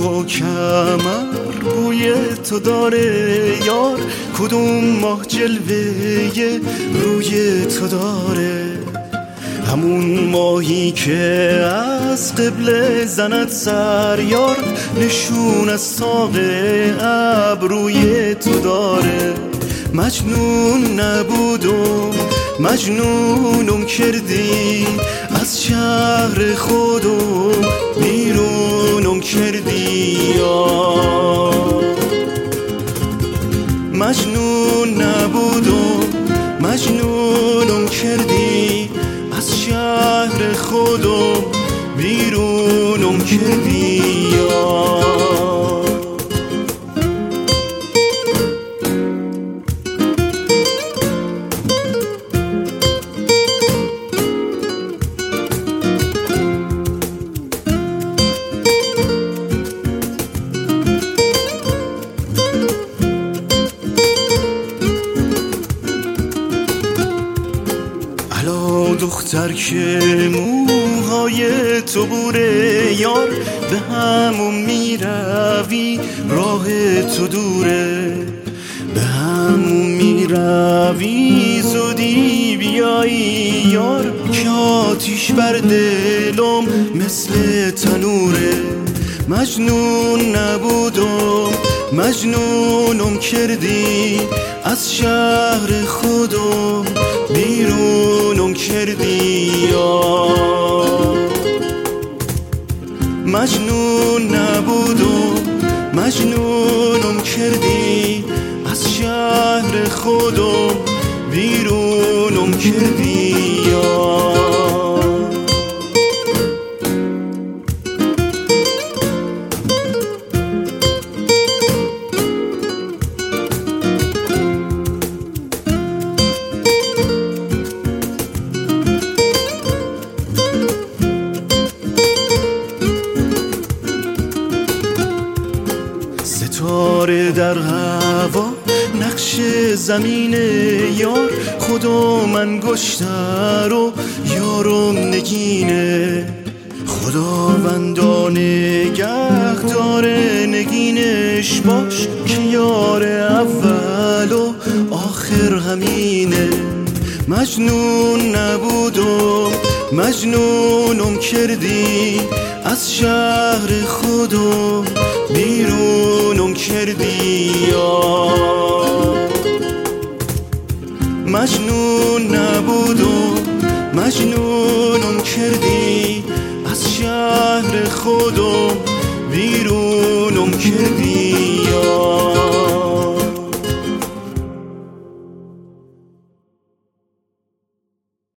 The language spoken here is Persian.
و کمر بوی تو داره یار، کدوم ماه جلوه روی تو داره، همون ماهی که از قبله زند سر یار، نشون از طاق ابروی تو داره. مجنون نبودم مجنونم کردی، از شهر خودم بیرونم کردی یار. مجنون نبودم مجنونم کردی، از شهر خودم بیرونم کردی یار. دختر که موهای تو بوره یار، به همون میروی راه تو دوره، به همون میروی زودی بیایی یار، که آتیش بر دلم مثل تنوره. مجنون نبودم مجنونم کردی، از شهر خودم بیرونم کردی یار. مجنون نبودم مجنونم کردی، از شهر خودم بیرونم کردی یار. ستاره در هوا نقش زمین یار، خدا من گشتر و یارم نگینه، خداوندا نگه داره نگینش باش، که یار اول و آخر همینه. مجنون نبودم مجنونم کردی، از شهر خودم بیرونم کردی یار. مجنون نبودم مجنونم کردی، از شهر خودم بیرونم کردی